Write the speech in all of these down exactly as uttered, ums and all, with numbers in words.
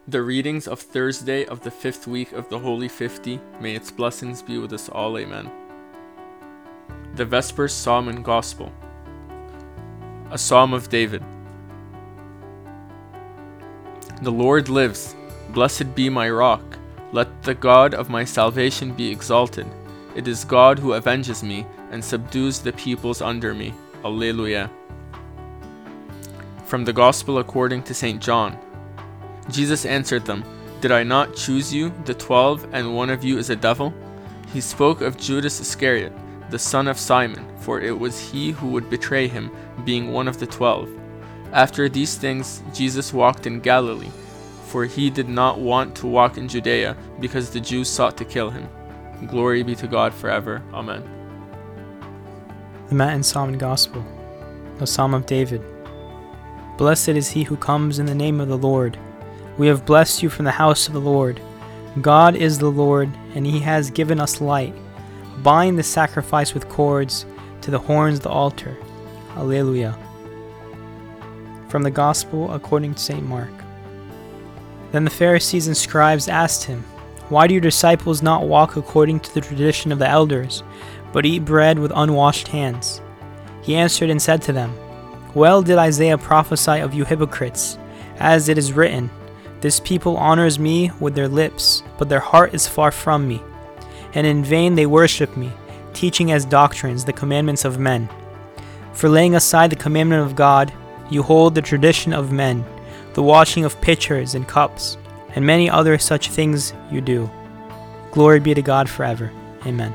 The readings of Thursday of the fifth week of the Holy Fifty, may its blessings be with us all, amen. The Vespers Psalm and Gospel. A Psalm of David. The Lord lives, blessed be my rock. Let the God of my salvation be exalted. It is God who avenges me and subdues the peoples under me. Alleluia. From the Gospel according to Saint John. Jesus answered them, Did I not choose you, the twelve, and one of you is a devil? He spoke of Judas Iscariot, the son of Simon, for it was he who would betray him, being one of the twelve. After these things Jesus walked in Galilee, for he did not want to walk in Judea, because the Jews sought to kill him. Glory be to God forever. Amen. The Matin Psalm and Gospel. The Psalm of David. Blessed is he who comes in the name of the Lord. We have blessed you from the house of the Lord. God is the Lord, and he has given us light. Bind the sacrifice with cords to the horns of the altar. Alleluia. From the Gospel according to Saint Mark. Then the Pharisees and scribes asked him, Why do your disciples not walk according to the tradition of the elders, but eat bread with unwashed hands? He answered and said to them, Well did Isaiah prophesy of you hypocrites, as it is written, This people honors me with their lips, but their heart is far from me. And in vain they worship me, teaching as doctrines the commandments of men. For laying aside the commandment of God, you hold the tradition of men, the washing of pitchers and cups, and many other such things you do. Glory be to God forever. Amen.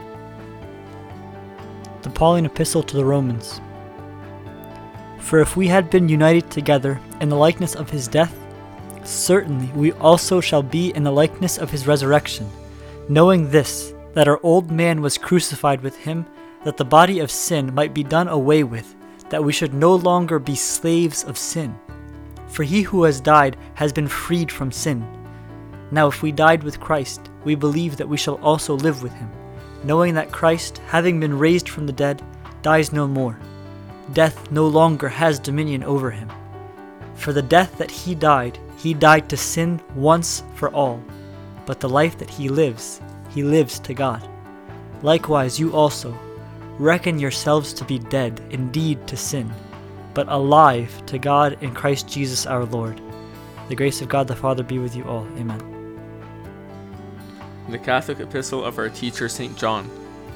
The Pauline Epistle to the Romans. For if we had been united together in the likeness of his death, certainly we also shall be in the likeness of his resurrection, knowing this, that our old man was crucified with him, that the body of sin might be done away with, that we should no longer be slaves of sin. For he who has died has been freed from sin. Now if we died with Christ, we believe that we shall also live with him, knowing that Christ, having been raised from the dead, dies no more. Death no longer has dominion over him. For the death that he died, he died to sin once for all, but the life that he lives, he lives to God. Likewise you also, reckon yourselves to be dead indeed to sin, but alive to God in Christ Jesus our Lord. The grace of God the Father be with you all. Amen. The Catholic Epistle of our teacher Saint John.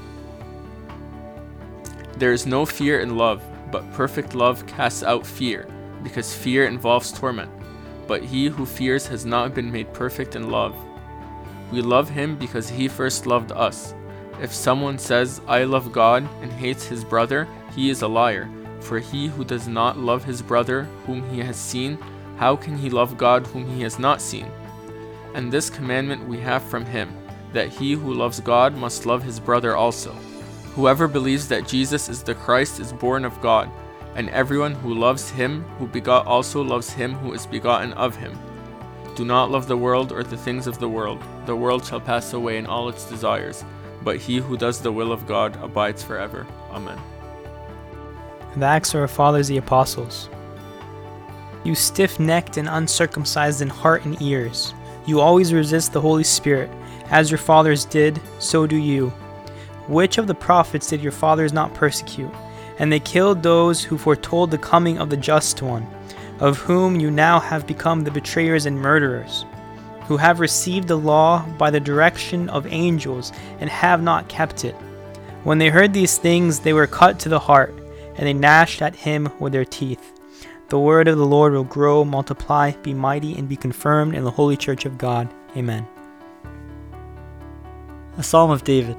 There is no fear in love, but perfect love casts out fear, because fear involves torment. But he who fears has not been made perfect in love. We love him because he first loved us. If someone says, I love God, and hates his brother, he is a liar. For he who does not love his brother whom he has seen, how can he love God whom he has not seen? And this commandment we have from him, that he who loves God must love his brother also. Whoever believes that Jesus is the Christ is born of God, and everyone who loves him who begot also loves him who is begotten of him. Do not love the world or the things of the world. The world shall pass away in all its desires, but he who does the will of God abides forever. Amen. The Acts of our Fathers the Apostles. You stiff-necked and uncircumcised in heart and ears, you always resist the Holy Spirit, as your fathers did, so do you. Which of the prophets did your fathers not persecute? And they killed those who foretold the coming of the Just One, of whom you now have become the betrayers and murderers, who have received the law by the direction of angels and have not kept it. When they heard these things, they were cut to the heart, and they gnashed at him with their teeth. The word of the Lord will grow, multiply, be mighty, and be confirmed in the holy church of God. Amen. A Psalm of David.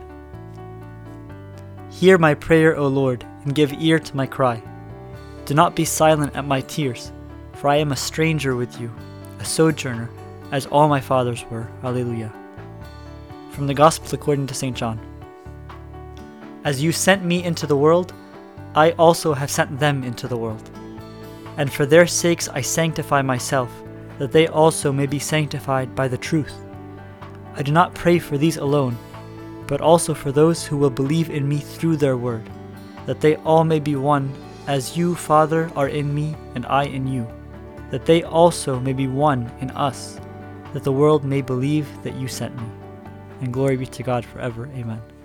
Hear my prayer, O Lord, and give ear to my cry. Do not be silent at my tears, for I am a stranger with you, a sojourner, as all my fathers were. Alleluia. From the Gospel according to Saint John. As you sent me into the world, I also have sent them into the world. And for their sakes I sanctify myself, that they also may be sanctified by the truth. I do not pray for these alone, but also for those who will believe in me through their word, that they all may be one, as you, Father, are in me and I in you, that they also may be one in us, that the world may believe that you sent me. And glory be to God forever. Amen.